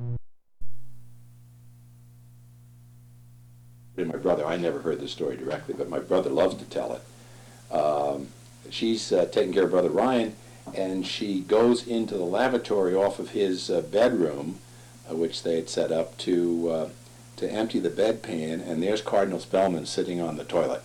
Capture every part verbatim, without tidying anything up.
And my brother, I never heard this story directly, but my brother loves to tell it. Um, she's uh, taking care of Brother Ryan, and she goes into the lavatory off of his uh, bedroom, uh, which they had set up, to uh, to empty the bedpan, and there's Cardinal Spellman sitting on the toilet.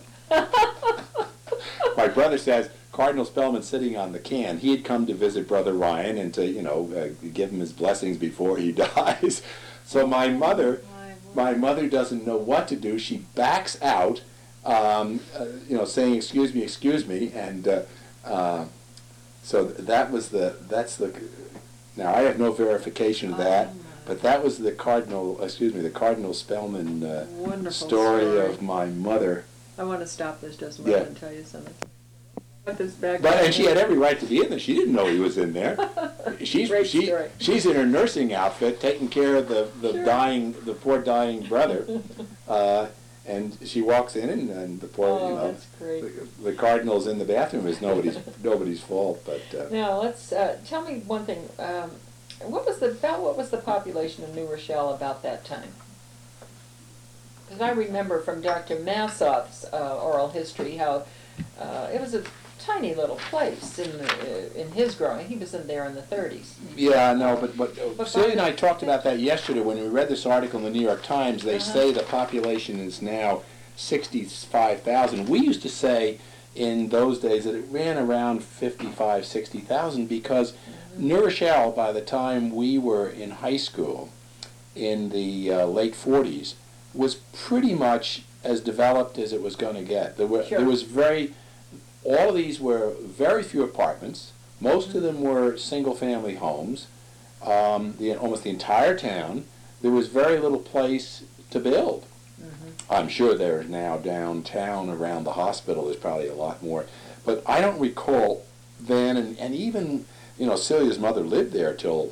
My brother says Cardinal Spellman sitting on the can. He had come to visit Brother Ryan and to, you know, uh, give him his blessings before he dies. So my mother, my mother doesn't know what to do. She backs out, um, uh, you know, saying, "Excuse me, excuse me," and uh, uh, so that was the. That's the. Now I have no verification of that, but that was the Cardinal. Excuse me, the Cardinal Spellman uh, story, story of my mother. I want to stop this just a moment yeah. and tell you something. Put this back. But and she had every right to be in there. She didn't know he was in there. She's Great she story. she's in her nursing outfit, taking care of the the Sure. dying the poor dying brother, uh, and she walks in and, and the poor Oh, you know that's great. the, the cardinal's in the bathroom is nobody's nobody's fault. But uh, Now let's uh, tell me one thing. Um, what was the about what was the population of New Rochelle about that time? Because I remember from Doctor Massoff's uh, oral history how uh, it was a tiny little place in the, uh, in his growing. He was in there in the thirties. yeah, no, but but, uh, But Celia and I by- talked about that yesterday when we read this article in the New York Times. They Uh-huh. say the population is now sixty-five thousand. We used to say in those days that it ran around fifty-five, sixty thousand because New Rochelle, by the time we were in high school in the uh, late forties, was pretty much as developed as it was going to get. There were Sure. there was very all of these were very few apartments. Most of them were single-family homes. Um, the almost the entire town. There was very little place to build. Mm-hmm. I'm sure there now downtown around the hospital there's probably a lot more, but I don't recall then. And, and even you know Celia's mother lived there till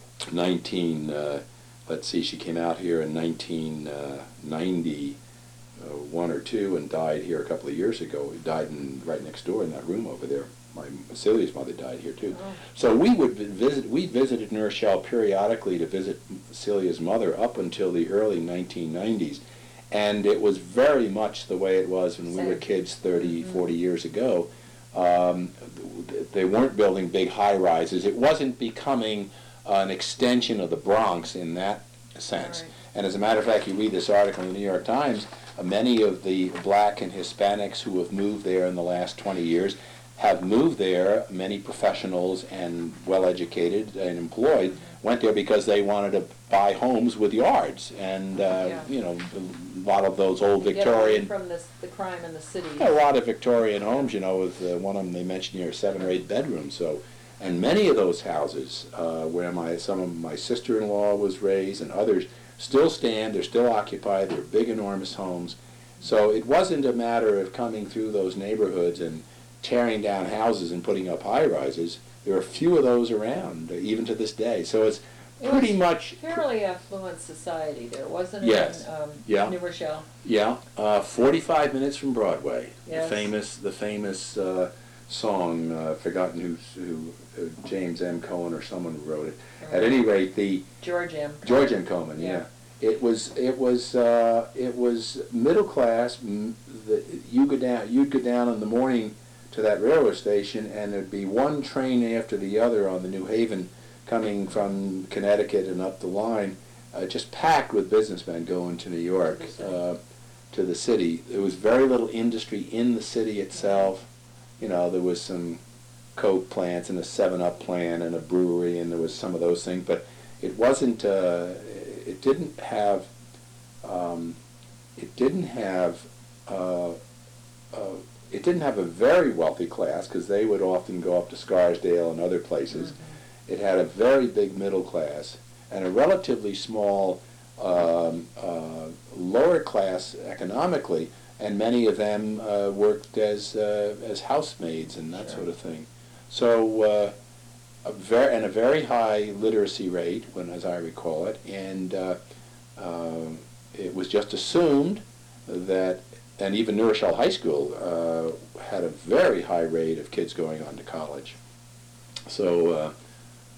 nineteen. Uh, let's see, she came out here in nineteen ninety. Uh, one or two and died here a couple of years ago. He died in, right next door in that room over there. My Celia's mother died here too. Oh. So we would visit. We visited New Rochelle periodically to visit Celia's mother up until the early nineteen nineties, and it was very much the way it was when we were Same. kids thirty, Mm-hmm. forty years ago. Um, they weren't building big high-rises. It wasn't becoming an extension of the Bronx in that sense. Right. And as a matter of fact, you read this article in the New York Times, uh, many of the black and Hispanics who have moved there in the last twenty years have moved there. Many professionals and well-educated and employed went there because they wanted to buy homes with yards. And, uh, Yeah. you know, a lot of those old Get away Victorian... from this, the crime in the city. A lot of Victorian homes, you know, with uh, one of them they mentioned here, seven or eight bedrooms. So, and many of those houses uh, where my some of my sister-in-law was raised and others still stand. They're still occupied. They're big, enormous homes. So it wasn't a matter of coming through those neighborhoods and tearing down houses and putting up high-rises. There are few of those around, uh, even to this day. So it's It pretty was much fairly affluent society there, wasn't it? Yes. In, um, Yeah. New Rochelle. Yeah, uh, forty-five minutes from Broadway. Yes. The famous, the famous uh, song, uh, forgotten who, who uh, James M. Cohen or someone who wrote it. At any rate, the George M. George M. Cohen, yeah. Yeah. It was, it was, uh, it was middle class. M- the, you go down, you'd go down in the morning to that railroad station, and there'd be one train after the other on the New Haven, coming from Connecticut and up the line, uh, just packed with businessmen going to New York, uh, to the city. There was very little industry in the city itself. You know, there was some Coke plants and a seven up plant and a brewery, and there was some of those things, but it wasn't, uh, it didn't have, um, it didn't have, uh, uh, it didn't have a very wealthy class, because they would often go up to Scarsdale and other places. Mm-hmm. It had a very big middle class and a relatively small um, uh, lower class economically, and many of them uh, worked as uh, as housemaids and that Sure. sort of thing. So uh, a very and a very high literacy rate, when as I recall it, and uh, uh, it was just assumed that, and even New Rochelle High School uh, had a very high rate of kids going on to college. So. Uh,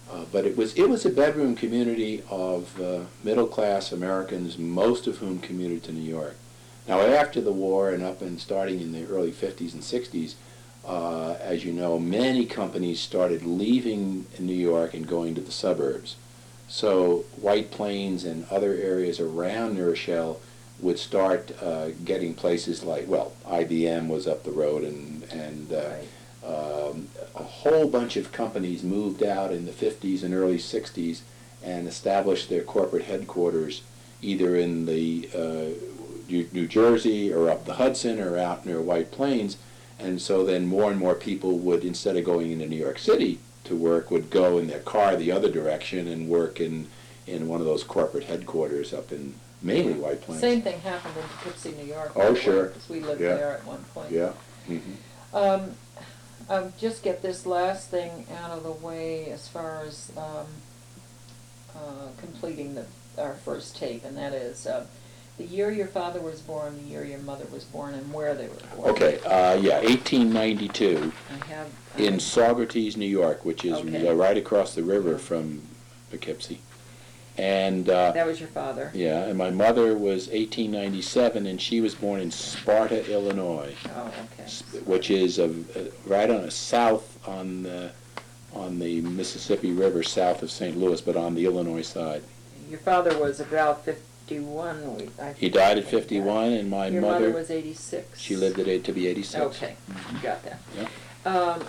Uh, but it was it was a bedroom community of uh, middle-class Americans, most of whom commuted to New York. Now, after the war and up and starting in the early fifties and sixties, uh, as you know, many companies started leaving New York and going to the suburbs. So White Plains and other areas around New Rochelle would start uh, getting places like, well, I B M was up the road, and, and uh, Right. Um, a whole bunch of companies moved out in the fifties and early sixties and established their corporate headquarters either in the uh, New, New Jersey or up the Hudson or out near White Plains. And so then more and more people would, instead of going into New York City to work, would go in their car the other direction and work in, in one of those corporate headquarters up in mainly White Plains. Same thing happened in Poughkeepsie, New York. Oh, sure. Because we lived Yeah. there at one point. Yeah. Mm-hmm. Um, I'll just get this last thing out of the way as far as um, uh, completing the, our first tape, and that is uh, the year your father was born, the year your mother was born, and where they were born. Okay, uh, yeah, eighteen ninety-two. I have. In um, Saugerties, New York, which is Okay. uh, right across the river from Poughkeepsie. And, uh, That was your father. yeah, and my mother was eighteen ninety-seven, and she was born in Sparta, Illinois, Oh, okay. sp- which is uh, uh, right on the south on the, on the Mississippi River, south of Saint Louis, but on the Illinois side. Your father was about fifty-one. We, I He died at fifty-one, and my Your mother mother, was eighty-six. she lived at eight to be eighty-six. Okay, got that. Yeah. Um,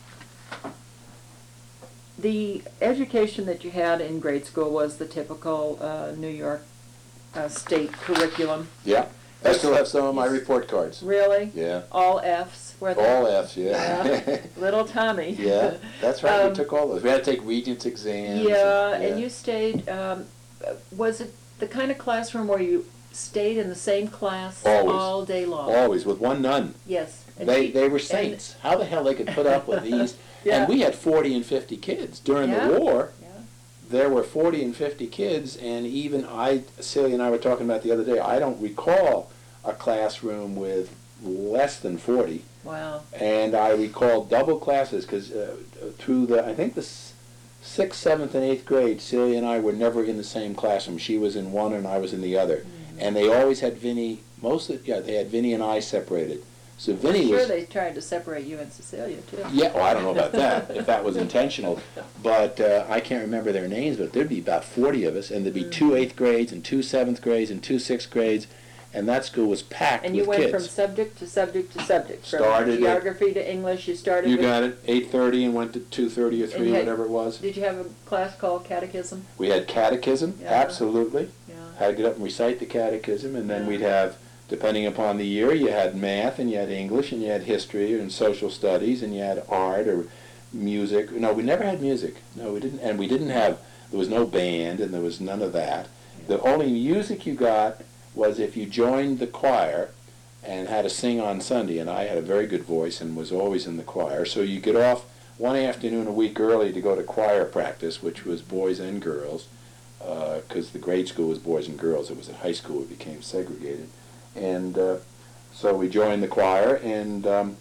the education that you had in grade school was the typical uh, New York uh, state curriculum. Yeah, I still have some of my report cards. Really? Yeah. All Fs? Were they? All Fs, yeah. Yeah. Little Tommy. Yeah, that's right, we Um, took all those. We had to take Regents exams. Yeah, and you stayed, um, uh, was it the kind of classroom where you stayed in the same class Always. all day long? Always, with one nun. Yes. And They, she- they were and- saints. How the hell they could put up with these? Yeah. And we had forty and fifty kids. During Yeah. the war, Yeah. there were forty and fifty kids, and even I, Celia and I were talking about the other day, I don't recall a classroom with less than forty. Wow. And I recall double classes, because uh, through the, I think the s- sixth, seventh, and eighth grade, Celia and I were never in the same classroom. She was in one and I was in the other. Mm-hmm. And they always had Vinny, most of, yeah, they had Vinny and I separated. So Vinny Sure, was, they tried to separate you and Cecilia, too. yeah, well, I don't know about that, if that was intentional. But uh, I can't remember their names, but there'd be about forty of us, and there'd be Mm. two eighth grades and two seventh grades and two sixth grades, and that school was packed And with you went from kids. subject to subject to subject. From Started at- geography to English, you started You with... got it, eight thirty and went to two thirty or And three, you had- whatever it was. Did you have a class called catechism? We had catechism, Yeah. absolutely. Yeah. Had to get up and recite the catechism, and then Yeah. we'd have, depending upon the year, you had math, and you had English, and you had history, and social studies, and you had art or music. No, we never had music. No, we didn't, and we didn't have, there was no band, and there was none of that. The only music you got was if you joined the choir and had to sing on Sunday, and I had a very good voice and was always in the choir, so you get off one afternoon a week early to go to choir practice, which was boys and girls, because the grade school was boys and girls. It was at high school it became segregated. And uh, so we joined the choir, and um,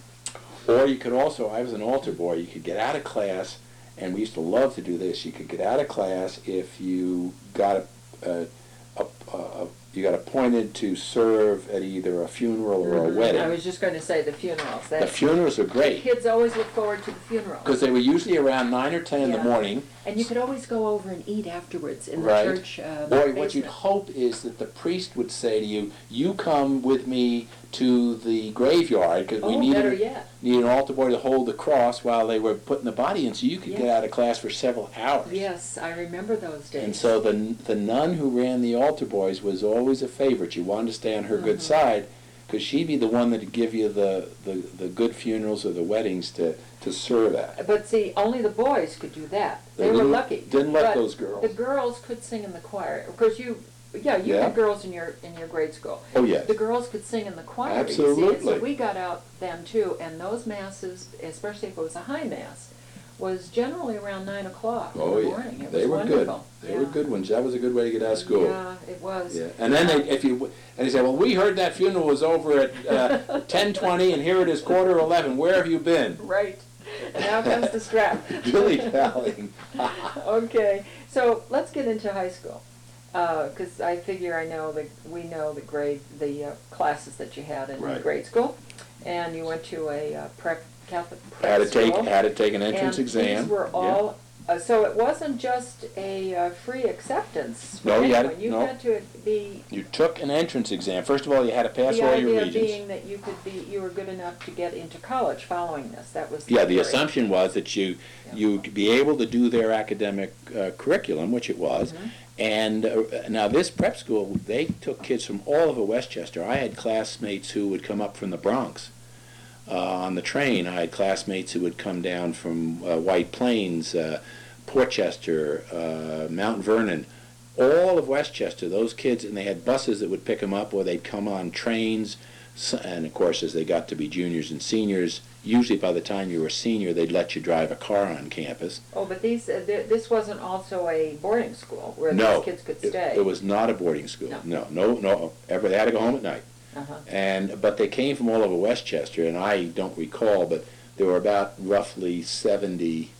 or you could also, I was an altar boy, you could get out of class, and we used to love to do this, you could get out of class if you got a, a, a, a you got appointed to serve at either a funeral or a Mhm. wedding. I was just going to say the funerals. The That's, funerals are great, kids always look forward to the funeral. because they were usually around nine or ten in the Yeah. morning. And you could always go over and eat afterwards in the Right. church uh, Boy, what you'd basement. hope is that the priest would say to you, you come with me to the graveyard, because we Oh, need, better a- yet. need an altar boy to hold the cross while they were putting the body in, so you could get Yes. out of class for several hours. Yes, I remember those days. And so the, the nun who ran the altar boys was always a favorite. You wanted to stay on her good Mhm. side, because she'd be the one that'd give you the, the, the good funerals or the weddings to, to serve at. But see, only the boys could do that. They, They were didn't- lucky. didn't let But those girls. The girls could sing in the choir. Of course, you, yeah, you Yeah. had girls in your in your grade school. Oh, yes. The girls could sing in the choir. You see, and Absolutely. so we got out then too, and those masses, especially if it was a high mass, was generally around nine o'clock in Oh, the yeah. morning. It They was were good. wonderful. They yeah. were good ones. That was a good way to get out of school. Yeah, it was. Yeah, and then they, if you, and they say, well, we heard that funeral was over at uh, ten twenty, and here it is quarter eleven. Where have you been? Right. Now comes the strap. Dilly-dallying. Okay, so let's get into high school. Because I figure I know that we know the grade, the uh, classes that you had in Right. grade school, and you went to a uh, prep Catholic prep Had to take, school. had to take an entrance and exam. these were Yeah. all, uh, so it wasn't just a uh, free acceptance for No, you had anyone. to- You no. had to be, You took an entrance exam. First of all, you had to pass the all your idea regions. being that you could be, you were good enough to get into college following this. That was Yeah, the theory. assumption was that you, Yeah. you'd be able to do their academic uh, curriculum, which it was. Mhm. And uh, now this prep school, they took kids from all over Westchester. I had classmates who would come up from the Bronx uh, on the train. I had classmates who would come down from uh, White Plains, uh, Portchester, uh, Mount Vernon, all of Westchester, those kids, and they had buses that would pick them up, or they'd come on trains. So, and of course, as they got to be juniors and seniors, usually by the time you were a senior, they'd let you drive a car on campus. Oh, but these, uh, th- this wasn't also a boarding school where No, these kids could it- stay? It was not a boarding school. No. No, no, no. Ever, they had to go home at night. Uh-huh. And but they came from all over Westchester, and I don't recall, but there were about roughly seventy.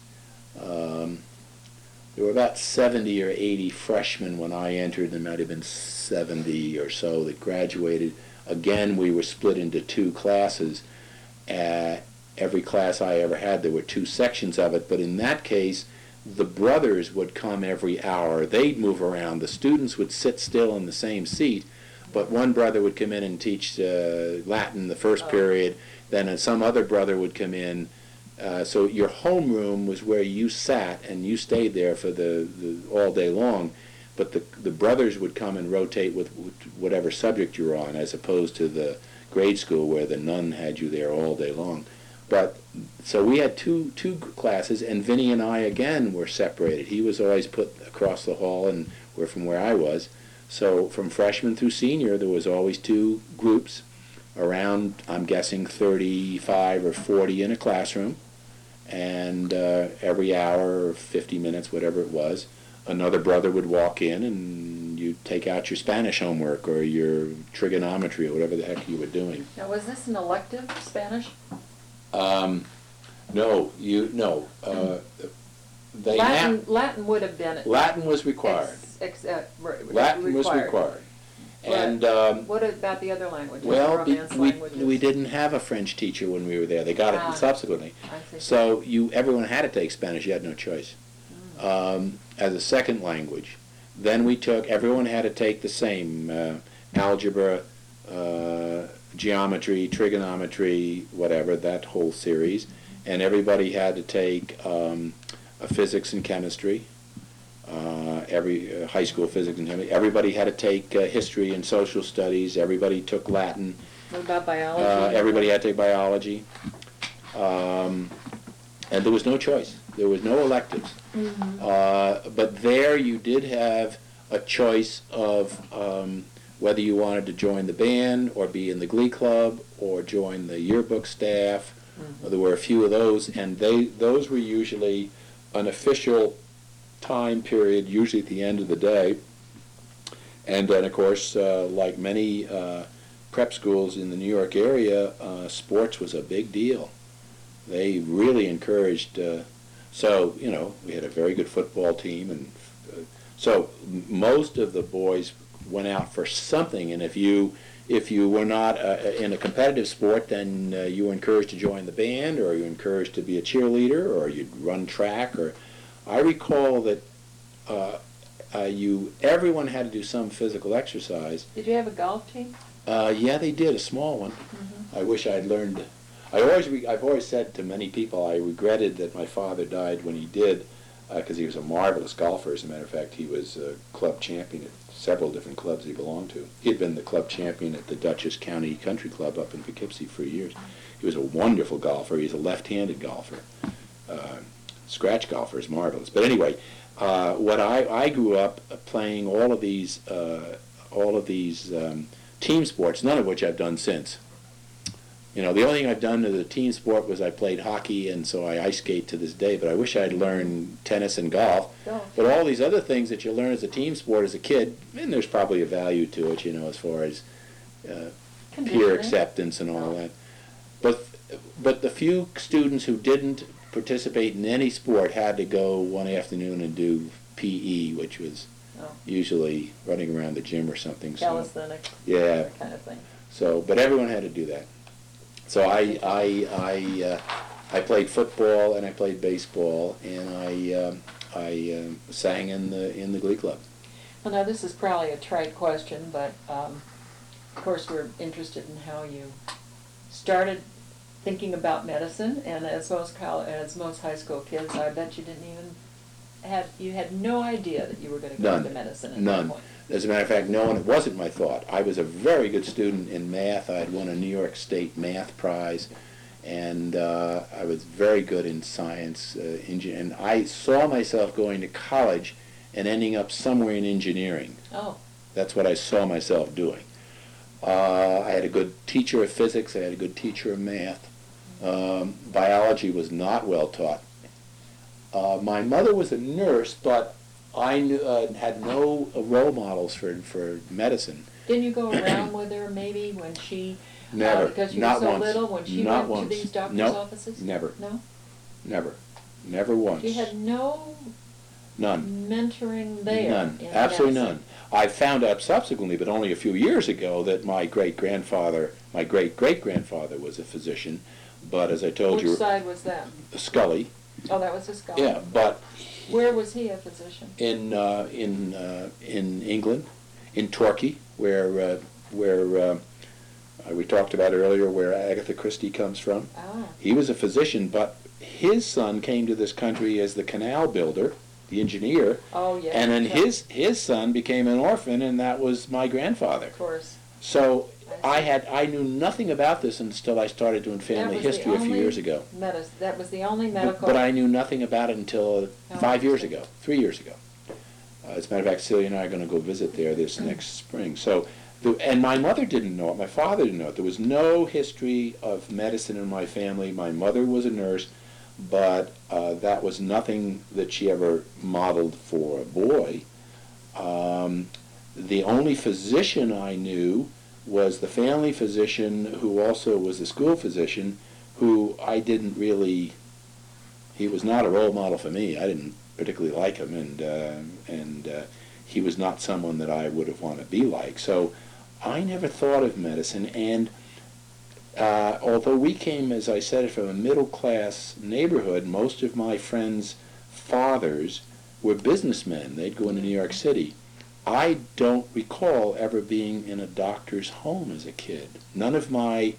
Um, there were about seventy or eighty freshmen when I entered. There might have been seventy or so that graduated. Again, we were split into two classes. Uh, every class I ever had, there were two sections of it. But in that case, the brothers would come every hour. They'd move around. The students would sit still in the same seat. But one brother would come in and teach uh, Latin the first Oh. period, then some other brother would come in. Uh, so your homeroom was where you sat, and you stayed there for the, the all day long. But the the brothers would come and rotate with, with whatever subject you were on, as opposed to the grade school where the nun had you there all day long. But so we had two two classes, and Vinny and I again were separated. He was always put across the hall, and we're from where I was. So from freshman through senior, there was always two groups, around, I'm guessing, thirty-five or forty in a classroom, and uh, every hour or fifty minutes, whatever it was, another brother would walk in and you'd take out your Spanish homework or your trigonometry or whatever the heck you were doing. Now, was this an elective, Spanish? Um, no, you, no. Uh, they Latin, now, Latin would have been. Latin was required. Ex, ex, uh, re- Latin was required. And um, What about the other languages, the well, be, Romance we, languages? we didn't have a French teacher when we were there. They got Ah. it subsequently. I see. So you, everyone had to take Spanish. You had no choice um, as a second language. Then we took, everyone had to take the same uh, algebra, uh, geometry, trigonometry, whatever, that whole series. And everybody had to take um, a physics and chemistry. Uh, every uh, high school physics and chemistry. Everybody had to take uh, history and social studies. Everybody took Latin. What about biology? Uh, everybody had to take biology. Um, and there was no choice. There was no electives. Mhm. Uh, but there you did have a choice of um, whether you wanted to join the band or be in the glee club or join the yearbook staff. Mhm. There were a few of those, and they those were usually an official time period, usually at the end of the day. And then, of course, uh, like many uh, prep schools in the New York area, uh, sports was a big deal. They really encouraged, uh, so, you know, we had a very good football team, and uh, so m- most of the boys went out for something, and if you if you were not uh, in a competitive sport, then uh, you were encouraged to join the band, or you were encouraged to be a cheerleader, or you'd run track, or I recall that uh, uh, you everyone had to do some physical exercise. Did you have a golf team? Uh, yeah, they did, a small one. Mm-hmm. I wish I'd learned. I always, re- I've always said to many people, I regretted that my father died when he did, because he was a marvelous golfer. As a matter of fact, he was a club champion at several different clubs he belonged to. He had been the club champion at the Dutchess County Country Club up in Poughkeepsie for years. He was a wonderful golfer. He's a left-handed golfer. Uh, scratch golfer is marvelous. But anyway, uh, what I, I grew up playing all of these, uh, all of these um, team sports, none of which I've done since. You know, the only thing I've done as a team sport was I played hockey, and so I ice skate to this day, but I wish I'd learned tennis and golf. Golf. But all these other things that you learn as a team sport as a kid, and there's probably a value to it, you know, as far as uh, peer Conditioning. acceptance and all Oh. that. But but the few students who didn't participate in any sport had to go one afternoon and do P E, which was Oh. usually running around the gym or something. So, Calisthenics, yeah. that kind of thing. So, but everyone had to do that. So I, I, I, uh, I played football and I played baseball, and I, um, I um, sang in the in the Glee Club. Well, now this is probably a trite question, but um, of course we're interested in how you started thinking about medicine. And as most college, as most high school kids, I bet you didn't even had you had no idea that you were going to go None. into medicine at None. that point. As a matter of fact, no, and it wasn't my thought. I was a very good student in math. I had won a New York State math prize, and uh, I was very good in science. Uh, engi- and I saw myself going to college and ending up somewhere in engineering. Oh, That's what I saw myself doing. Uh, I had a good teacher of physics. I had a good teacher of math. Um, biology was not well taught. Uh, my mother was a nurse, but I knew, uh, had no uh, role models for, for medicine. didn't you go around with her maybe when she Never. uh, because you Not were so once. little when she Not went once. to these doctors' Nope. offices? Never. No. Never. Never once. She had no None. mentoring there. None. in Absolutely medicine. none. I found out subsequently, but only a few years ago, that my great-grandfather, my great-great-grandfather was a physician, but as I told Which you, side was that? Scully. Oh, that was his scholar. Yeah, but Where was he a physician? in uh, in uh, in England, in Torquay, where uh, where uh, we talked about earlier, where Agatha Christie comes from. Oh. He was a physician, but his son came to this country as the canal builder, the engineer, Oh, yeah. and then right. his his son became an orphan, and that was my grandfather. Of course. So I I see. had I knew nothing about this until I started doing family That was the history a few only years ago. Medis- that was the only But, medical. but I knew nothing about it until Oh, five years interesting. ago, three years ago. Uh, as a matter of fact, Celia and I are going to go visit there this next spring. So, the, and my mother didn't know it. My father didn't know it. There was no history of medicine in my family. My mother was a nurse, but uh, that was nothing that she ever modeled for a boy. Um, the only physician I knew was the family physician, who also was the school physician, who I didn't really, he was not a role model for me. I didn't particularly like him, and uh, and uh, he was not someone that I would have wanted to be like. So I never thought of medicine, and uh, although we came, as I said, from a middle-class neighborhood, most of my friends' fathers were businessmen. They'd go into New York City. I don't recall ever being in a doctor's home as a kid. None of my,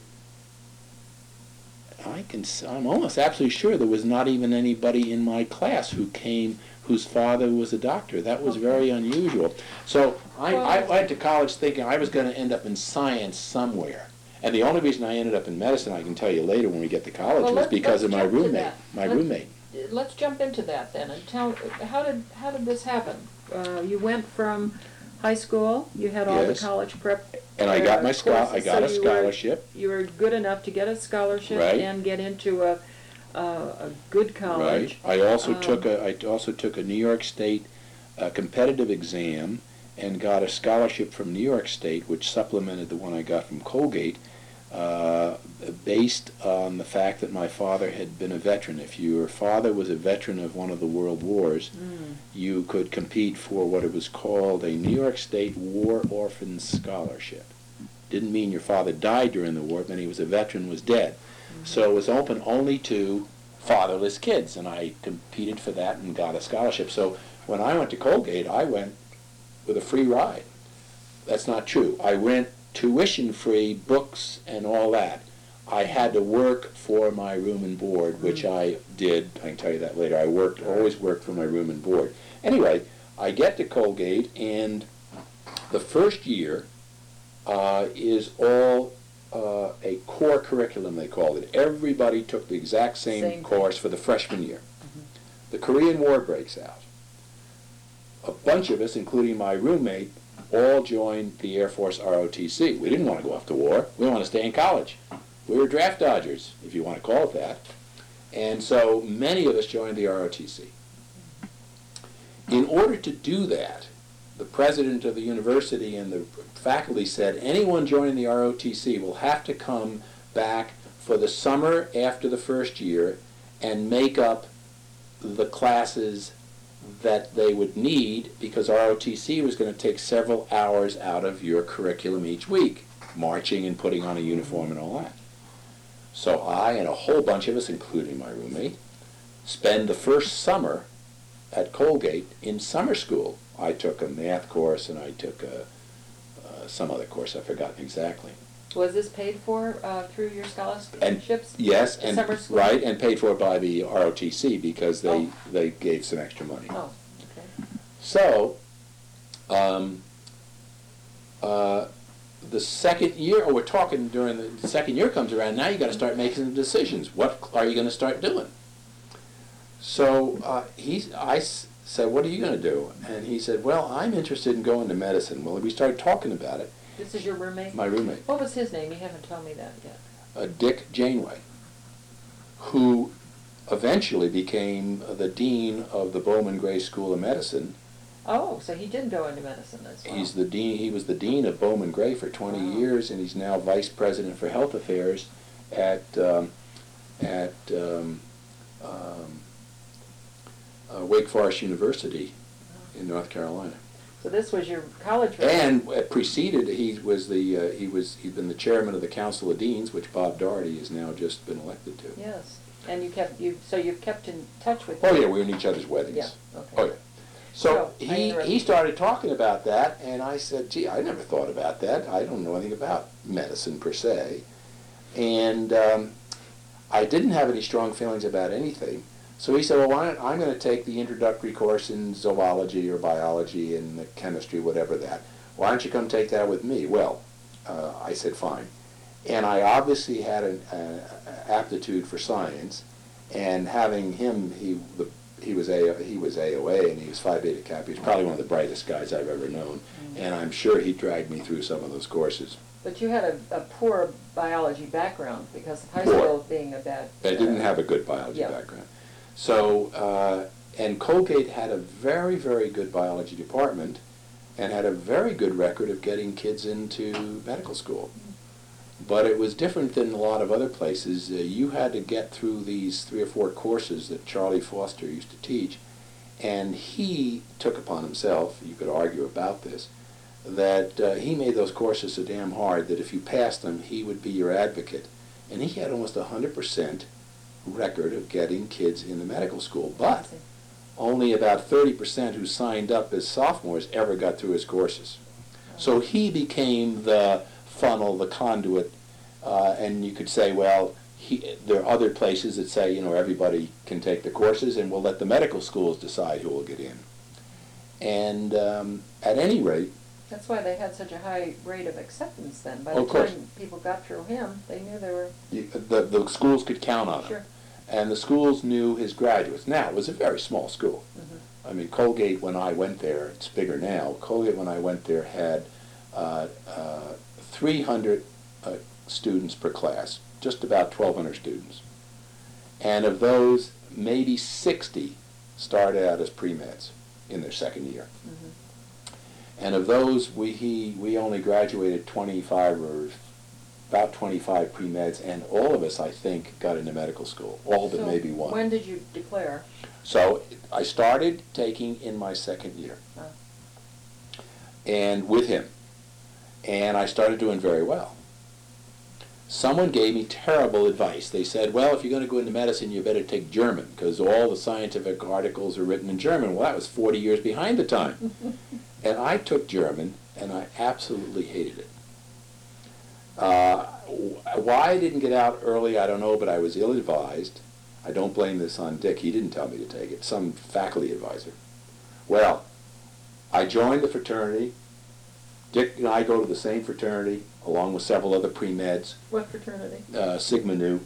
I can, I'm almost absolutely sure there was not even anybody in my class who came, whose father was a doctor. That was Okay. very unusual. So I, Well, I went to college thinking I was going to end up in science somewhere. And the only reason I ended up in medicine, I can tell you later when we get to college, Well, was let's- because of let's my jump to roommate. that. My Let's- roommate. Let's jump into that then and tell how did how did this happen? Uh, you went from high school. You had all Yes. the college prep. And I got uh, my scho- I courses, got so a you were- scholarship. You were good enough to get a scholarship Right. and get into a a, a good college. Right. I also Um, took a I also took a New York State uh, competitive exam and got a scholarship from New York State, which supplemented the one I got from Colgate, uh, based on the fact that my father had been a veteran. If your father was a veteran of one of the world wars, Mm. you could compete for what it was called a New York State War Orphan Scholarship. Didn't mean your father died during the war, it meant he was a veteran, was dead. So it was open only to fatherless kids, and I competed for that and got a scholarship. So when I went to Colgate, I went with a free ride. That's not true. I went tuition-free, books and all that. I had to work for my room and board, which I did. I can tell you that later. I worked, always worked for my room and board. Anyway, I get to Colgate, and the first year uh, is all uh, a core curriculum, they called it. Everybody took the exact same, Same thing. course for the freshman year. The Korean War breaks out. A bunch of us, including my roommate, all joined the Air Force R O T C. We didn't want to go off to war. We wanted to stay in college. We were draft dodgers, if you want to call it that. And so many of us joined the R O T C. In order to do that, the president of the university and the faculty said anyone joining the R O T C will have to come back for the summer after the first year and make up the classes that they would need, because R O T C was going to take several hours out of your curriculum each week, marching and putting on a uniform and all that. So I and a whole bunch of us, including my roommate, spend the first summer at Colgate in summer school. I took a math course and I took a, uh, some other course, I've forgotten exactly. Was this paid for uh, through your And scholarships? yes, The and summer school? right, and paid for by the R O T C because they Oh. they gave some extra money. Oh, okay. So, um, uh, the second year, or we're talking during the, the second year comes around. Now you got to start making some decisions. What are you going to start doing? So uh, he, I s- said, "What are you going to do?" And he said, "Well, I'm interested in going to medicine." Well, we started talking about it. This is your roommate? My roommate. What was his name? You haven't told me that yet. uh, Dick Janeway, who eventually became the dean of the Bowman Gray School of Medicine. Oh, so he did go into medicine as well. He's the dean. He was the dean of Bowman Gray for twenty Wow. years, and he's now vice president for health affairs at um, at um, um, uh, Wake Forest University in North Carolina. So this was your college roommate? And uh, preceded, he was the uh, he was he'd been the chairman of the Council of Deans, which Bob Doherty has now just been elected to. Yes. And you kept, you, so you've kept in touch with Oh him? yeah, we were in each other's weddings. Yeah, okay. Oh yeah. So So, I he interrupted he you. started talking about that, and I said, "Gee, I never thought about that. I don't know anything about medicine per se," and um, I didn't have any strong feelings about anything. So he said, "Well, why don't, I'm going to take the introductory course in zoology or biology and chemistry, whatever that. Why don't you come take that with me?" Well, uh, I said, "Fine." And I obviously had an uh, aptitude for science, and having him, he the, he was a he was A O A and he was Phi Beta Kappa. He was probably one of the brightest guys I've ever known, Mm-hmm. and I'm sure he dragged me through some of those courses. But you had a, a poor biology background because of high Poor. school being a bad... I didn't uh, have a good biology yeah. background. So, uh, and Colgate had a very, very good biology department and had a very good record of getting kids into medical school. But it was different than a lot of other places. Uh, you had to get through these three or four courses that Charlie Foster used to teach, and he took upon himself, you could argue about this, that uh, he made those courses so damn hard that if you passed them, he would be your advocate. And he had almost a hundred percent record of getting kids into medical school, but only about thirty percent who signed up as sophomores ever got through his courses. So he became the funnel, the conduit, uh, and you could say, well, he, there are other places that say, you know, everybody can take the courses and we'll let the medical schools decide who will get in. And um, at any rate, That's why they had such a high rate of acceptance then. By Oh, the of course. time people got through him, they knew they were... you- the, the schools could count on him. Sure. And the schools knew his graduates. Now, it was a very small school. Mhm. I mean, Colgate, when I went there, it's bigger now, Colgate, when I went there, had uh, uh, three hundred uh, students per class, just about twelve hundred students. And of those, maybe sixty started out as pre-meds in their second year. Mhm. And of those, we, he, we only graduated twenty-five or about twenty-five pre-meds, and all of us, I think, got into medical school, all but So maybe one. when did you declare? So I started taking in my second year, Uh, and with him, and I started doing very well. Someone gave me terrible advice. They said, well, if you're going to go into medicine, you better take German, because all the scientific articles are written in German. Well, that was forty years behind the time. And I took German, and I absolutely hated it. Uh, why I didn't get out early, I don't know, but I was ill-advised. I don't blame this on Dick. He didn't tell me to take it. Some faculty advisor. Well, I joined the fraternity. Dick and I go to the same fraternity, along with several other pre-meds, What fraternity? uh, Sigma Nu.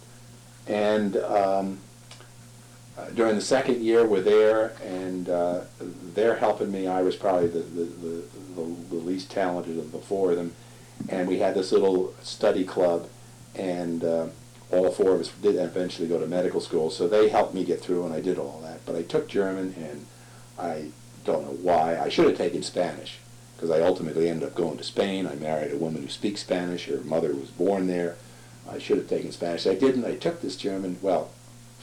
And um, uh, during the second year, we're there, and uh, they're helping me. I was probably the, the, the, the, the least talented of the four of them. And we had this little study club, and uh, all four of us did eventually go to medical school. So they helped me get through, and I did all that. But I took German, and I don't know why. I should have taken Spanish, because I ultimately ended up going to Spain. I married a woman who speaks Spanish. Her mother was born there. I should have taken Spanish. I didn't. I took this German. Well,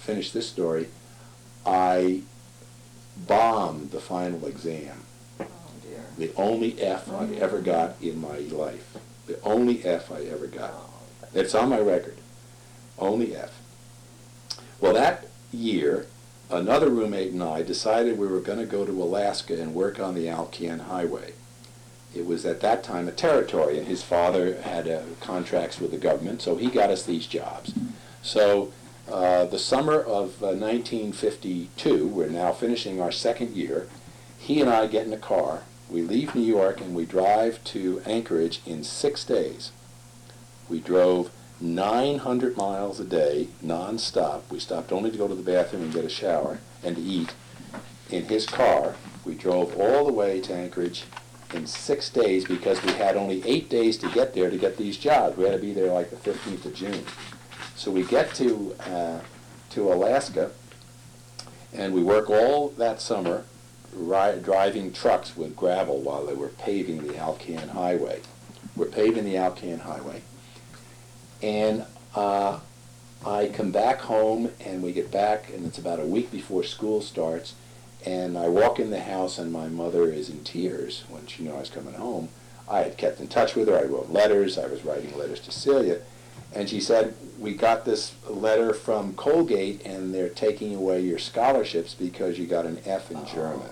finish this story, I bombed the final exam. Oh dear. The only F I ever got in my life. The only F I ever got. Oh, It's on my record. Only F. Well, that year, another roommate and I decided we were going to go to Alaska and work on the Alcan Highway. It was at that time a territory, and his father had uh, contracts with the government, so he got us these jobs. So uh, the summer of uh, nineteen fifty-two, we're now finishing our second year, he and I get in a car, we leave New York, and we drive to Anchorage in six days. We drove nine hundred miles a day, non-stop. We stopped only to go to the bathroom and get a shower and to eat. In his car, we drove all the way to Anchorage in six days because we had only eight days to get there to get these jobs. We had to be there like the fifteenth of June. So we get to, uh, to Alaska, and we work all that summer ri driving trucks with gravel while they were paving the Alcan Highway. We're paving the Alcan Highway. And uh, I come back home, and we get back, and it's about a week before school starts, and I walk in the house, and my mother is in tears when she knew I was coming home. I had kept in touch with her. I wrote letters. I was writing letters to Celia. And she said, we got this letter from Colgate, and they're taking away your scholarships because you got an F in German.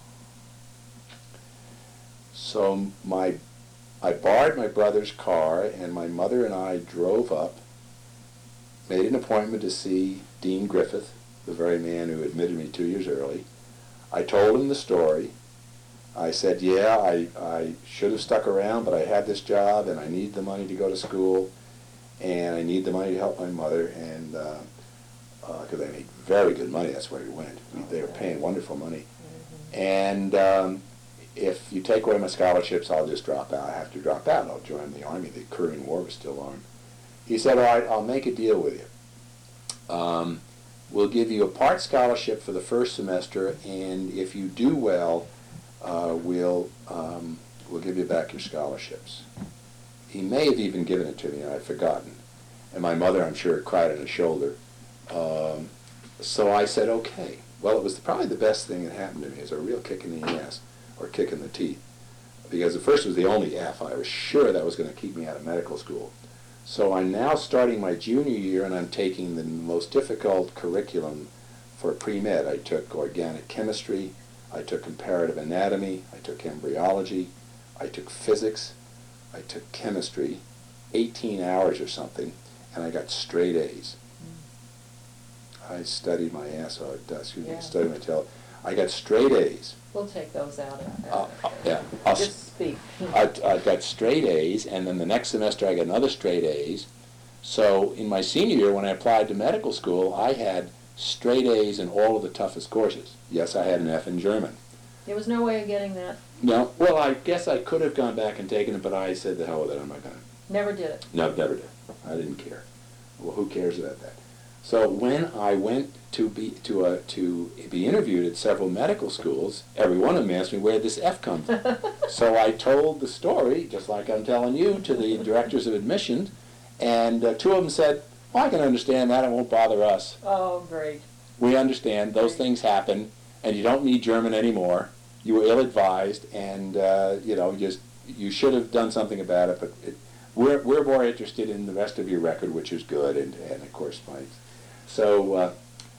So my I borrowed my brother's car, and my mother and I drove up, made an appointment to see Dean Griffith, the very man who admitted me two years early. I told him the story. I said, yeah, I, I should have stuck around, but I had this job, and I need the money to go to school, and I need the money to help my mother, and because uh, uh, they made very good money, that's where we went. They were paying wonderful money. Mm-hmm. And um, if you take away my scholarships, I'll just drop out. I have to drop out. I'll join the Army. The Korean War was still on. He said, all right, I'll make a deal with you. Um, we'll give you a part scholarship for the first semester, and if you do well, uh, we'll, um, we'll give you back your scholarships. He may have even given it to me, and I'd forgotten. And my mother, I'm sure, cried on his shoulder. Um, so I said, okay. Well, it was probably the best thing that happened to me. It was a real kick in the ass. Or kick in the teeth, because at first it was the only F. I was sure that was going to keep me out of medical school. So I'm now starting my junior year, and I'm taking the most difficult curriculum for pre-med. I took organic chemistry, I took comparative anatomy, I took embryology, I took physics, I took chemistry, eighteen hours or something, and I got straight A's. Mm. I studied my ass off, uh, excuse me, yeah. studied my tail. I got straight A's. We'll take those out. Uh, uh, yeah, I'll Just speak. I, I got straight A's, and then the next semester I got another straight A's. So in my senior year, when I applied to medical school, I had straight A's in all of the toughest courses. Yes, I had an F in German. There was no way of getting that? No, well, I guess I could have gone back and taken it, but I said the hell with it, I'm not going to. Never did it? No, never did. I didn't care. Well, who cares about that? So when I went to be to uh, to be interviewed at several medical schools, every one of them asked me where did this F come from. So I told the story, just like I'm telling you, to the directors of admissions, and uh, two of them said, well, I can understand that, it won't bother us. Oh, great. We understand, those things happen, and you don't need German anymore. You were ill-advised, and uh, you know, just you should have done something about it, but it, we're, we're more interested in the rest of your record, which is good, and, and of course my... So, uh,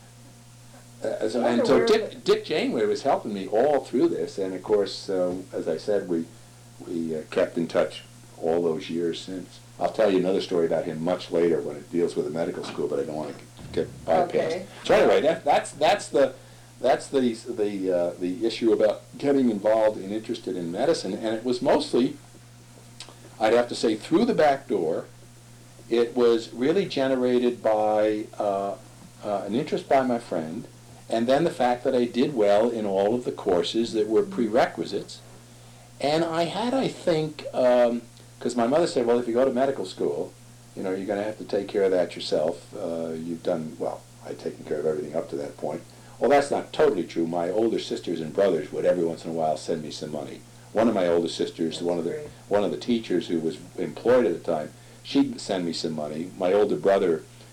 uh, so and so Dick, Dick Janeway was helping me all through this, and of course, uh, as I said, we we uh, kept in touch all those years since. I'll tell you another story about him much later when it deals with the medical school, but I don't want to get bypassed. Okay. So anyway, that, that's that's the that's the the uh, the issue about getting involved and interested in medicine, and it was mostly, I'd have to say, through the back door. It was really generated by uh, uh, an interest by my friend, and then the fact that I did well in all of the courses that were prerequisites. And I had, I think, because um, my mother said, well, if you go to medical school, you know, you're going to have to take care of that yourself. Uh, you've done, well, I'd taken care of everything up to that point. Well, that's not totally true. My older sisters and brothers would every once in a while send me some money. One of my older sisters, one of the one of the teachers who was employed at the time, she'd send me some money. My older brother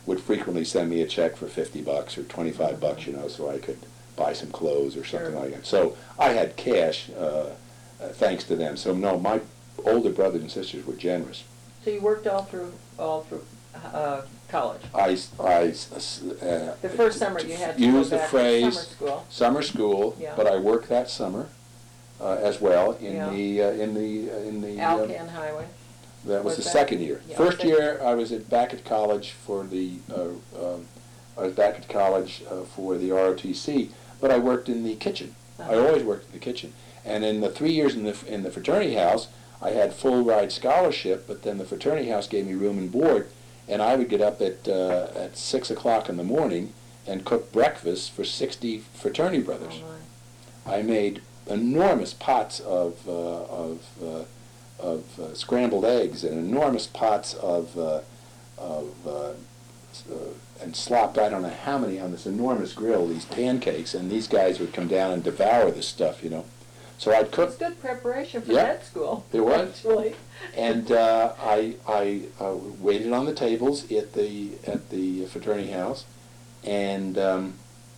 would frequently send me a check for fifty bucks or twenty-five bucks, you know, so I could buy some clothes or something Sure. like that. So I had cash, uh, uh, thanks to them. So no, my older brothers and sisters were generous. So you worked all through, all through, uh, college? I, I, uh, The first summer you had to go use the back to phrase summer school. summer school, Yeah. but I worked that summer uh, as well in Yeah. the uh, in the uh, in the. uh, Alcan Highway. That was Was the that- second year. yeah, First second- year, I was at, back at college for the, uh, um, I was back at college uh, for the R O T C, but I worked in the kitchen. I Uh-huh. always worked in the kitchen. And in the three years in the, in the fraternity house, I had full ride scholarship, but then the fraternity house gave me room and board, and I would get up at, uh, at six o'clock in the morning and cook breakfast for sixty fraternity brothers. Oh, my. I made enormous pots of, uh, of, uh, of uh, scrambled eggs and enormous pots of, uh, of uh, uh, and slopped, I don't know how many, on this enormous grill, these pancakes, and these guys would come down and devour this stuff, you know. So I'd It's cook, good preparation for Yeah. med school. It was. Actually. and uh, I, I uh, waited on the tables at the, at the fraternity house, and um,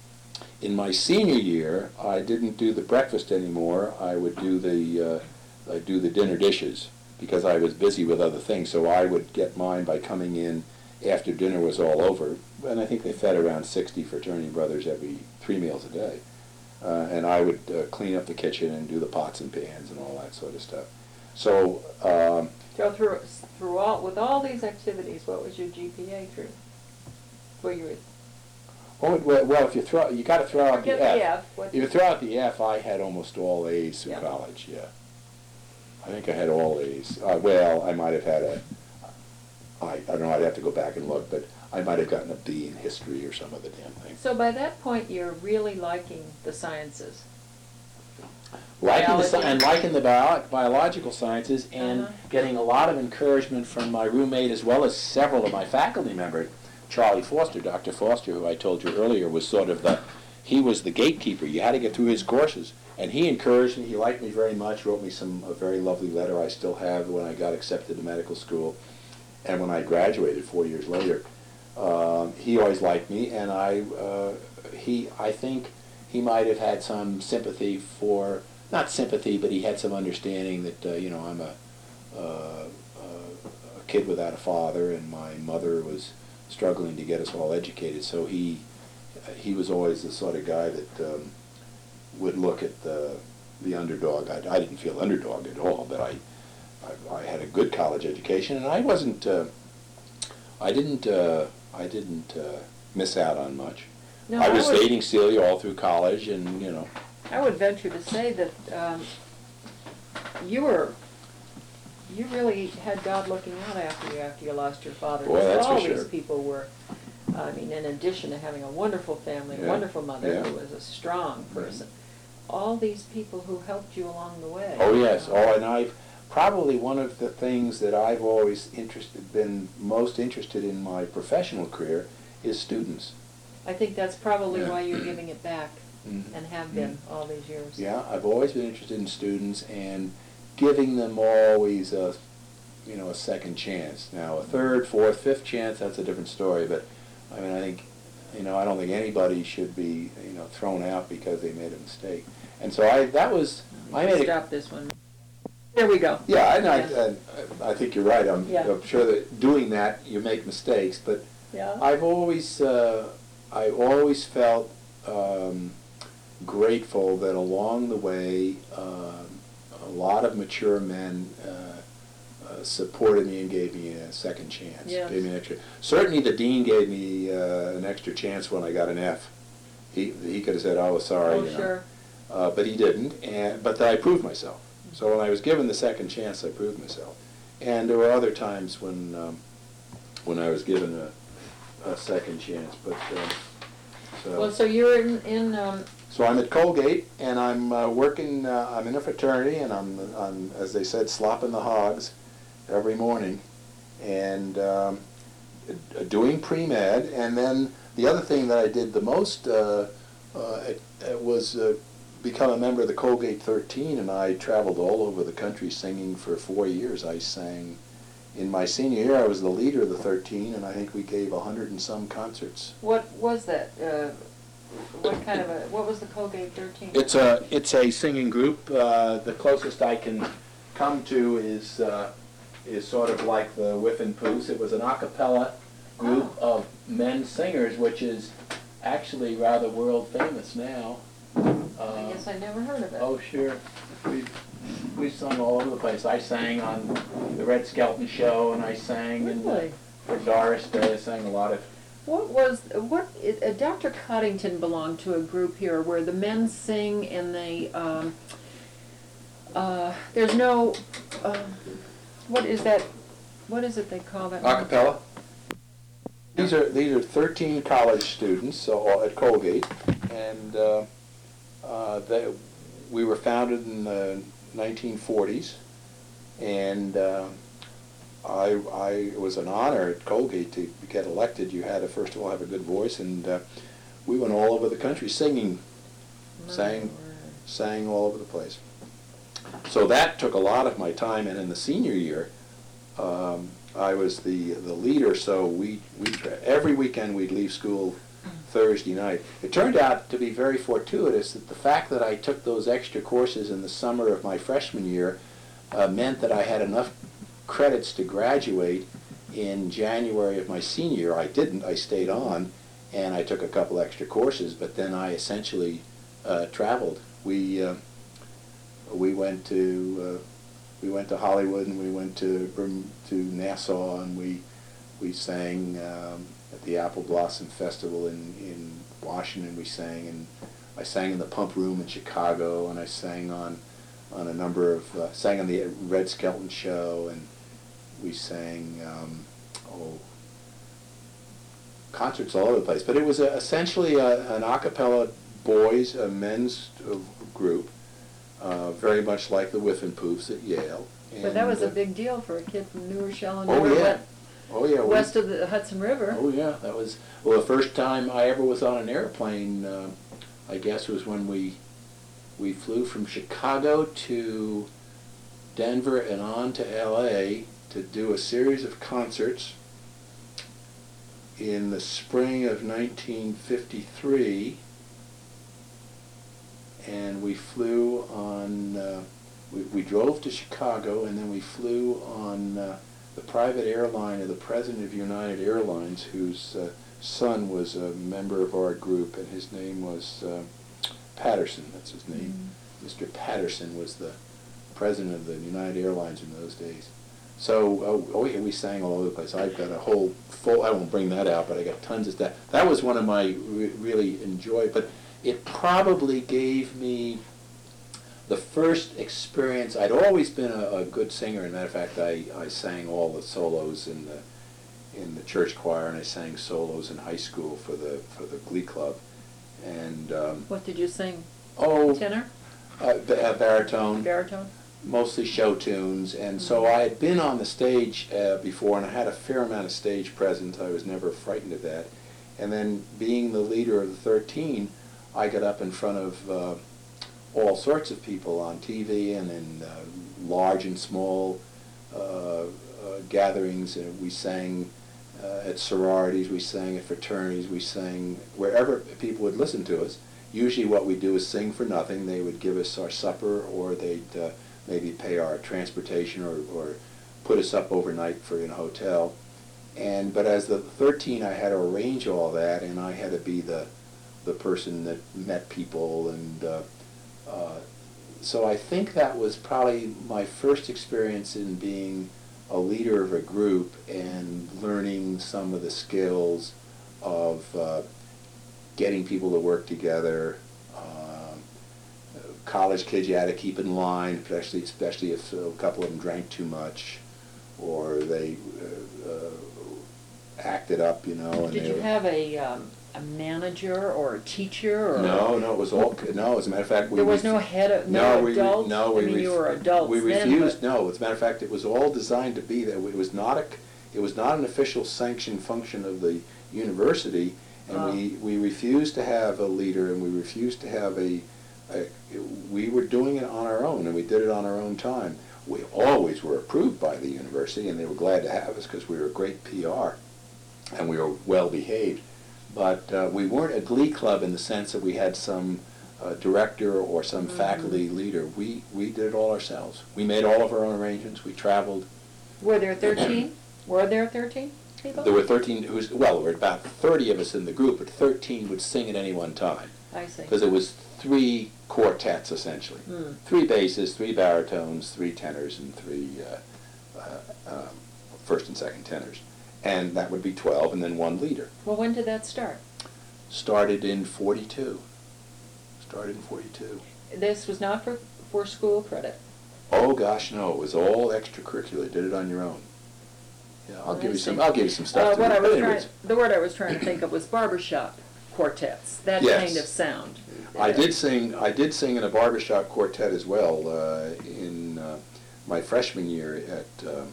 in my senior year, I didn't do the breakfast anymore. I would do the, uh, I'd do the dinner dishes, because I was busy with other things, so I would get mine by coming in after dinner was all over, and I think they fed around sixty fraternity brothers every three meals a day. Uh, and I would uh, clean up the kitchen and do the pots and pans and all that sort of stuff. So, um, So through, through all, with all these activities, what was your G P A through? Well, you were, well, well, well, if you throw, you got to throw out the forget the F. F. What, If you throw out the F, I had almost all A's through Yeah. college. Yeah, I think I had all A's. Uh, well, I might have had a. I, I don't know. I'd have to go back and look, but I might have gotten a B in history or some other damn thing. so by that point, you're really liking the sciences. Liking the, sci- Biology. and liking the bio- biological sciences, and Uh-huh. getting a lot of encouragement from my roommate as well as several of my faculty members. Charlie Foster, Doctor Foster, who I told you earlier, was sort of the, he was the gatekeeper. You had to get through his courses. And he encouraged me, he liked me very much, wrote me some, a very lovely letter I still have when I got accepted to medical school. And when I graduated four years later, um, he always liked me, and I, uh, he, I think he might have had some sympathy for, not sympathy, but he had some understanding that, uh, you know, I'm a, uh, a kid without a father, and my mother was struggling to get us all educated, so he, he was always the sort of guy that um, would look at the, the underdog. I, I didn't feel underdog at all, but I, I, I had a good college education, and I wasn't, uh, I didn't, uh, I didn't uh, miss out on much. No, I was would- dating Celia all through college, and, you know. I would venture to say that um, you were, you really had God looking out after you after you lost your father. Boy, Because that's for all sure. these people were, I mean, in addition to having a wonderful family, a Yeah, wonderful mother yeah. who was a strong person, all these people who helped you along the way. Oh, yes. Oh, and I've, probably one of the things that I've always interested, been most interested in my professional career is students. I think that's probably Yeah. why you're giving it back Mhm. and have been all these years. Yeah, I've always been interested in students and giving them always a, you know, a second chance. Now, a third, fourth, fifth chance, that's a different story, but, I mean, I think, you know, I don't think anybody should be, you know, thrown out because they made a mistake. And so I, that was, I made a, Stop this one. There we go. yeah, and I, Yeah. and I think you're right. I'm, Yeah. I'm sure that doing that, you make mistakes, but Yeah. I've always, uh, I always felt um, grateful that along the way, um, a lot of mature men uh, uh, supported me and gave me a second chance. Yes. Gave me an extra. Certainly, the dean gave me uh, an extra chance when I got an F. He he could have said, "Oh, sorry," Oh, you know. sure. Uh, but he didn't, and but I proved myself. So when I was given the second chance, I proved myself. And there were other times when um, when I was given a, a second chance. But uh, so Well, so you're in, in um, so I'm at Colgate, and I'm uh, working. Uh, I'm in a fraternity, and I'm, I'm, as they said, slopping the hogs every morning, and um, uh, doing pre-med. And then the other thing that I did the most uh, uh, it, it was uh, become a member of the Colgate thirteen, and I traveled all over the country singing for four years. I sang in my senior year, I was the leader of the thirteen, and I think we gave a hundred and some concerts. What was that? Uh, what kind of a, what was the Colgate thirteen? It's a, it's a singing group. Uh, the closest I can come to is, uh, is sort of like the Whiffenpoofs. It was an a cappella group Oh. of men singers, which is actually rather world famous now. I guess I never heard of it. Oh, sure. We've, we've sung all over the place. I sang on the Red Skelton Show, and I sang in, Really? for Doris Day. I sang a lot of... What was, what, uh, Doctor Coddington belonged to a group here where the men sing and they, um, uh, there's no, uh, what is that, what is it they call that? A cappella? These are, these are thirteen college students so, at Colgate, and uh, uh, they, we were founded in the nineteen forties, and uh, I, I, it was an honor at Colgate to get elected. You had to, first of all, have a good voice, and uh, we went all over the country singing, sang, sang all over the place. So that took a lot of my time, and in the senior year, um, I was the the leader, so we, we every weekend we'd leave school Thursday night. It turned out to be very fortuitous that the fact that I took those extra courses in the summer of my freshman year uh, meant that I had enough credits to graduate in January of my senior year. I didn't. I stayed on, and I took a couple extra courses, but then I essentially uh, traveled. We uh, we went to uh, we went to Hollywood, and we went to Berm- to Nassau, and we we sang um, at the Apple Blossom Festival in in Washington. We sang, and I sang in the Pump Room in Chicago, and I sang on on a number of uh, sang on the Red Skelton Show, and we sang um, oh concerts all over the place. But it was a, essentially a, an a cappella boys, a men's uh, group, uh, very much like the Whiffenpoofs at Yale. And, But that was a uh, big deal for a kid from New Rochelle and Oh never yeah, went oh yeah. we- west of the Hudson River. Oh yeah, that was, well, the first time I ever was on an airplane, uh, I guess was when we we flew from Chicago to Denver and on to L A to do a series of concerts in the spring of nineteen fifty-three, and we flew on, uh, we, we drove to Chicago, and then we flew on uh, the private airline of the president of United Airlines, whose uh, son was a member of our group, and his name was uh, Patterson, that's his name. Mm. Mister Patterson was the president of the United Airlines in those days. So, oh, oh yeah, we sang all over the place. I've got a whole full, I won't bring that out, but I got tons of stuff. That was one of my re really enjoyed, but it probably gave me the first experience. I'd always been a, a good singer. As a matter of fact, I, I sang all the solos in the in the church choir, and I sang solos in high school for the for the Glee Club. And um, What did you sing? oh, Tenor? uh, ba- uh, baritone. Baritone? Mostly show tunes, and so I had been on the stage uh, before, and I had a fair amount of stage presence. I was never frightened of that. And then, being the leader of the thirteen, I got up in front of uh, all sorts of people on T V and in uh, large and small uh, uh, gatherings. And we sang uh, at sororities, we sang at fraternities, we sang wherever people would listen to us. Usually what we do is sing for nothing. They would give us our supper, or they'd uh, maybe pay our transportation, or, or put us up overnight for in a hotel. And but as the thirteen, I had to arrange all that, and I had to be the the person that met people, and uh, uh, so I think that was probably my first experience in being a leader of a group and learning some of the skills of uh, getting people to work together. College kids you had to keep in line, especially especially if a couple of them drank too much, or they uh, uh, acted up, you know. And Did they you were, have a um, a manager or a teacher? Or no, no, it was all no. As a matter of fact, we there was no head of no, no adult. We, no, we I mean, ref- you were adults We then, refused. but... No, as a matter of fact, it was all designed to be that. It was not a. It was not an official sanctioned function of the university, and Oh. we we refused to have a leader, and we refused to have a. Uh, we were doing it on our own, and we did it on our own time. We always were approved by the university, and they were glad to have us because we were great P R, and we were well behaved. But uh, we weren't a glee club in the sense that we had some uh, director or some Mm-hmm. faculty leader. We, we did it all ourselves. We made all of our own arrangements. We traveled. Were there thirteen? Were there thirteen people? There were thirteen, who's, well, there were about thirty of us in the group, but thirteen would sing at any one time. I see. Because it was three quartets, essentially. Hmm. Three basses, three baritones, three tenors, and three uh, uh, um, first and second tenors. And that would be twelve, and then one leader. Well, when did that start? Started in forty-two. Started in forty-two. This was not for, for school credit. Oh, gosh, no, it was all extracurricular. Did it on your own. Yeah, I'll I give you see. some, I'll give you some Uh, stuff to what read. I was But trying, anyways, the word I was trying to think of was barbershop quartets, that Yes. kind of sound. I did sing, I did sing in a barbershop quartet as well uh, in uh, my freshman year at, um,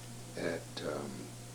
at um,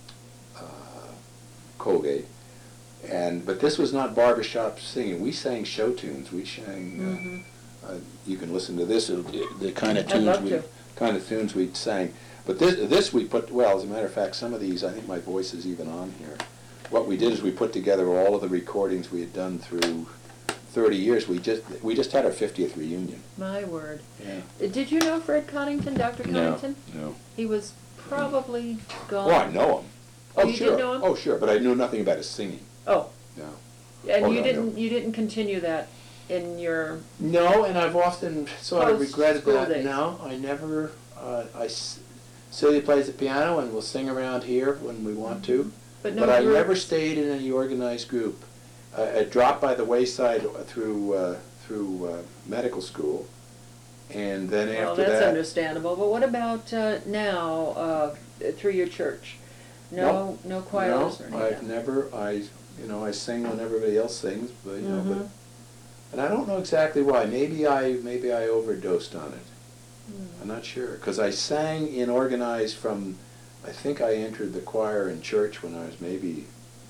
uh, Colgate. And, but this was not barbershop singing. We sang show tunes. We sang, Mhm. uh, uh, you can listen to this, it'll be the kind of I'd tunes love we, to. kind of tunes we sang. But this, this we put, well, as a matter of fact, some of these, I think my voice is even on here. What we did is we put together all of the recordings we had done through thirty years. We just, we just had our fiftieth reunion. My word. Yeah. Uh, Did you know Fred Connington, Doctor No, Connington? no. He was probably gone. Oh, I know him. Oh, You did sure. know him? Oh, sure, but I knew nothing about his singing. Oh, No. and Oh, you no, didn't no. you didn't continue that in your No, and I've often sort of regretted Post-school that. days. No, I never, uh, I, s- Celia plays the piano and we'll sing around here when we want to. but no But I groups? never stayed in any organized group. Uh, I dropped by the wayside through, uh, through uh, medical school. And then Well, after that's that. understandable. But what about uh, now uh, through your church? No, no choirs or No, anything. I've never, I, you know, I sing when everybody else sings, but, you know, but, Mhm. and I don't know exactly why. Maybe I, maybe I overdosed on it. Hmm. I'm not sure, because I sang in organized from, I think I entered the choir in church when I was maybe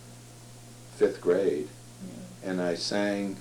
fifth grade, Yeah. and I sang,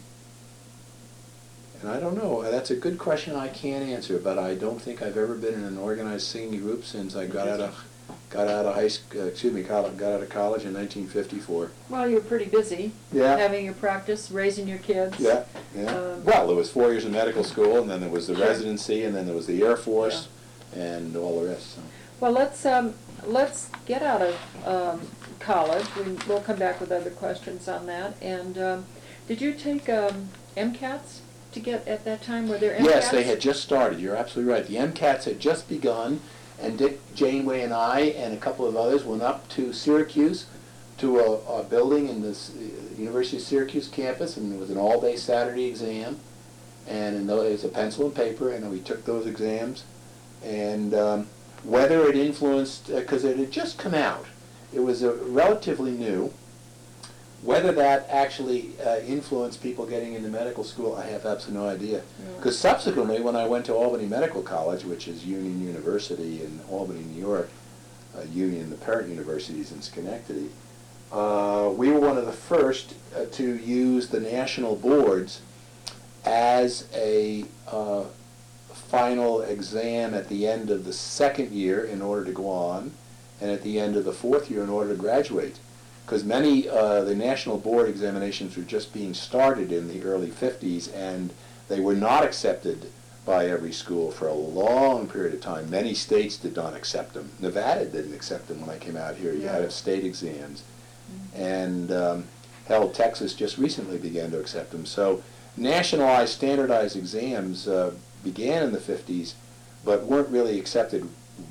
and I don't know, that's a good question I can't answer, but I don't think I've ever been in an organized singing group since I got out of, got out of high school, excuse me, college, got out of college in nineteen fifty-four. Well, you were pretty busy. Yeah. Having your practice, raising your kids. Yeah, yeah. Um, Well, there was four years in medical school, and then there was the Sure. residency, and then there was the Air Force, and all the rest, so. Well, let's um, let's get out of um, college. We, we'll come back with other questions on that. And um, did you take um, MCATs to get at that time? Were there MCATs? Yes, they had just started, you're absolutely right. The MCATs had just begun, and Dick Janeway and I and a couple of others went up to Syracuse, to a, a building in the S- University of Syracuse campus, and it was an all-day Saturday exam. And in those, it was a pencil and paper, and we took those exams. And um, whether it influenced, because it had just come out, it was uh, relatively new. Whether that actually uh, influenced people getting into medical school, I have absolutely no idea. Yeah. Because subsequently, when I went to Albany Medical College, which is Union University in Albany, New York, uh, Union, the parent universities in Schenectady, uh, we were one of the first uh, to use the national boards as a uh, final exam at the end of the second year in order to go on, and at the end of the fourth year in order to graduate. Because many, uh, the national board examinations were just being started in the early fifties, and they were not accepted by every school for a long period of time. Many states did not accept them. Nevada didn't accept them when I came out here. You had to have state exams. And um, hell, Texas just recently began to accept them. So nationalized, standardized exams uh, began in the fifties, but weren't really accepted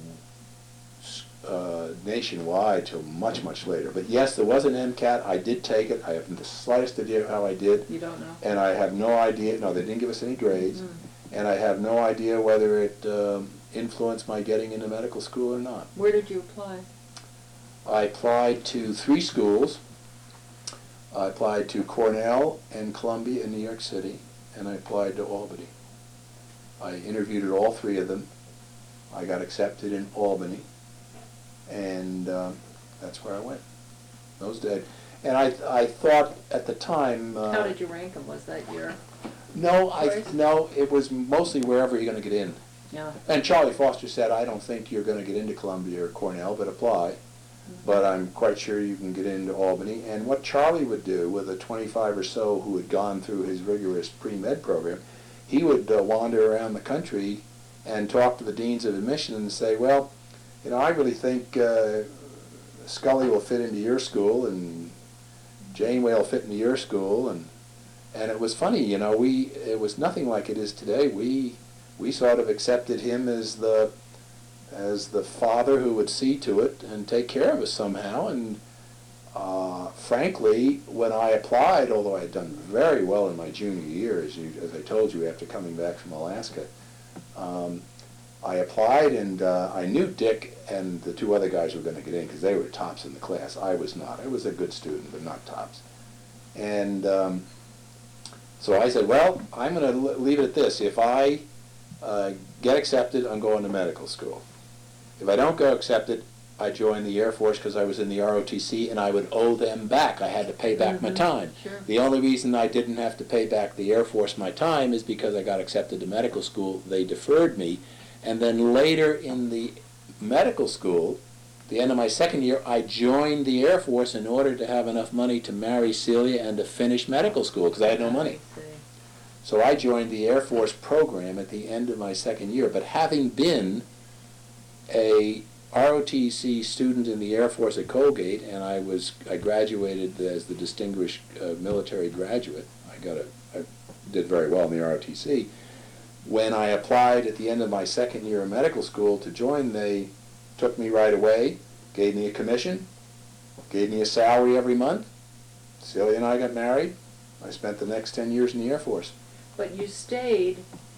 uh, nationwide till much, much later. But yes, there was an MCAT. I did take it. I have the slightest idea how I did. You don't know? And I have no idea, no, they didn't give us any grades. Mm. And I have no idea whether it um, influenced my getting into medical school or not. Where did you apply? I applied to three schools. I applied to Cornell and Columbia in New York City, and I applied to Albany. I interviewed at all three of them. I got accepted in Albany, and um, that's where I went. Those days. And I, I thought at the time... Uh, How did you rank them? Was that your... No, I, choice? no, it was mostly wherever you're going to get in. Yeah. And Charlie Foster said, I don't think you're going to get into Columbia or Cornell, but apply. But I'm quite sure you can get into Albany. And what Charlie would do with the twenty-five or so who had gone through his rigorous pre-med program, he would uh, wander around the country and talk to the deans of admission and say, well, you know, I really think uh, Scully will fit into your school and Janeway will fit into your school. And and it was funny, you know, we it was nothing like it is today. We we sort of accepted him as the as the father who would see to it and take care of us somehow. And uh, frankly, when I applied, although I had done very well in my junior year, as, you, as I told you, after coming back from Alaska, um, I applied and uh, I knew Dick and the two other guys were going to get in because they were tops in the class. I was not. I was a good student, but not tops. And um, so I said, well, I'm going to leave it at this. If I uh, get accepted, I'm going to medical school. If I don't go accepted, I joined the Air Force because I was in the R O T C and I would owe them back. I had to pay back Mm-hmm. my time. Sure. The only reason I didn't have to pay back the Air Force my time is because I got accepted to medical school. They deferred me. And then later in the medical school, the end of my second year, I joined the Air Force in order to have enough money to marry Celia and to finish medical school because I had no money. I see. So I joined the Air Force program at the end of my second year. But having been a R O T C student in the Air Force at Colgate, and I was I graduated as the distinguished uh, military graduate. I got a I did very well in the R O T C. When I applied at the end of my second year of medical school to join, they took me right away, gave me a commission, gave me a salary every month. Celia and I got married. I spent the next ten years in the Air Force. But you stayed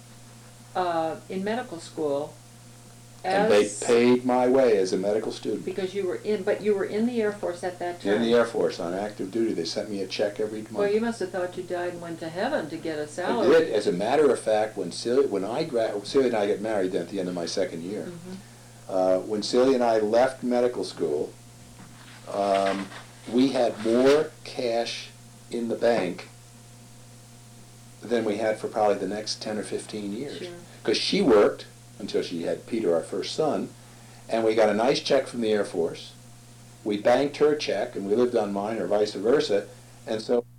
uh, in medical school And they as, paid my way as a medical student. because you were in, but you were in the Air Force at that time. In the Air Force, on active duty. They sent me a check every month. Well, you must have thought you died and went to heaven to get a I salary. did. As a matter of fact, when Celia, when I gra- Celia and I got married then at the end of my second year, Mhm. uh, when Celia and I left medical school, um, we had more cash in the bank than we had for probably the next ten or fifteen years. Sure. Because she worked until she had Peter, our first son, and we got a nice check from the Air Force. We banked her check, and we lived on mine, or vice versa, and so